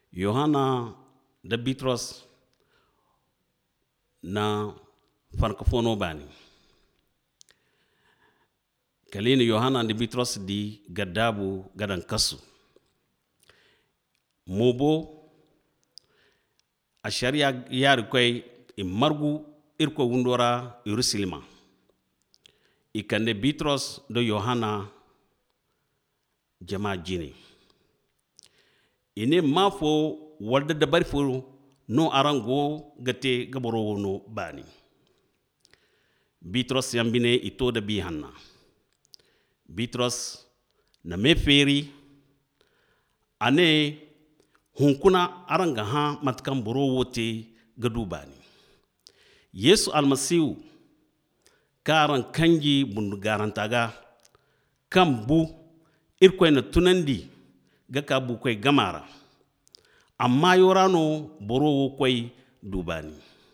Yohana da Bitros na farkafono bani. Kalini Yohana da Bitros di gadabu gadan kasu. Mobo a shari'a yari kwai imargu irko wundora Yerusalema. Ikande Bitros do Yohana jama jini. Ine mafo walda dabari fo no arango gate gaboro no bani. Bitros yambine ito da bihanna. Bitros na meferi ane hunkuna aranga ha matkan boro wote gadu bani. Yesu almasiu karan kanji bundu garantaga kambu irkoy na tunandi gaka bu koy gamara. Amma yorano boro koy dubani.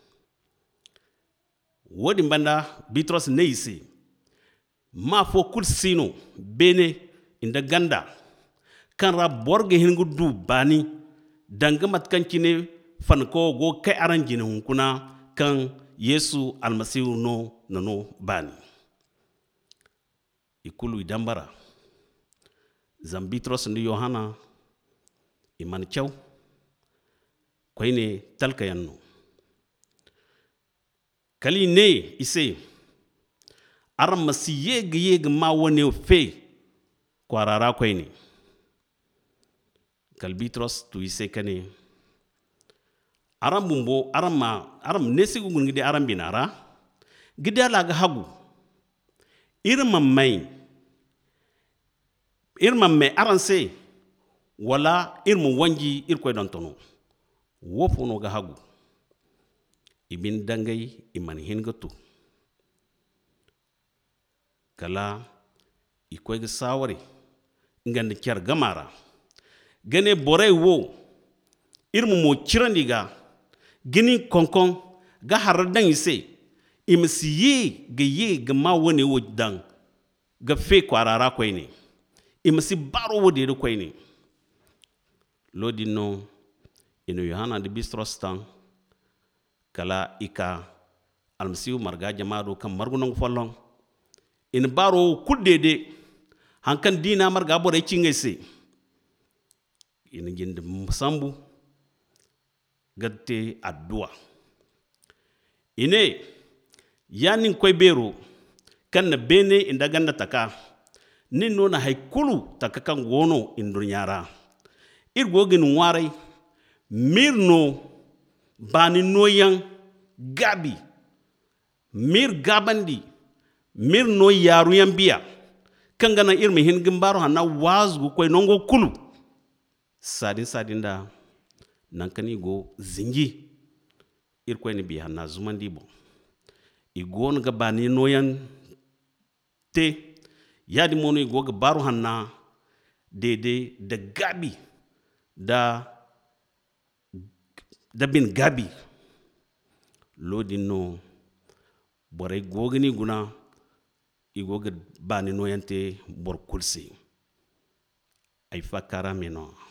Wodi mbanda Bitros neisi ma fo kursino bene inda ganda kan ra borge hingu dubani dangamat kankine fanko go kay aranjine hunkuna kan Yesu almasihu no nano bani. Ikulu idambara zam Bitros ndi Yohana iman chaw koyne talkayanno. Kali ne ise aram masi yeg ma wone fe kwarara koyne. Kal Bitros tu ise kane aram bumbo aram nesigu ngide aram binara gidala ga hagu irma mai aran se wala irmu wanji irkoy don tono wofono ga hagu ibin dangay iman hingatu kala ikoy ga sawari ngande kyar gamara gane boray wo irmu mo cirandiga gini konkon ga hardan ise imsi ye ga ma woni wo dan ga fe kwarara koyne imsi baro wo de koyne lodino ino Yohana de Bitros tan kala ika almasiu marga jamado kam margunon follon in baro kuddede hankan dina marga boray cingese ina ginde sambu gatte addu'a ine yanin koy bero kan na bene inda ganda taka nin nona haykulu taka kan gono indunyara irgogin warai mirno bani noyan gabi mir gabandi mir no yaru yambiya kan gana irmi hingin baro hana wazgu koy nongo kulu sadin da nankani go zingi irkoy ni bi hana zumandi bo igon ga bani noyan te yadi mono igo ga baro hana dede da gabi da bin gabi lodi no boray gogani guna igo ga bani noyante bor kulsi ay fakara meno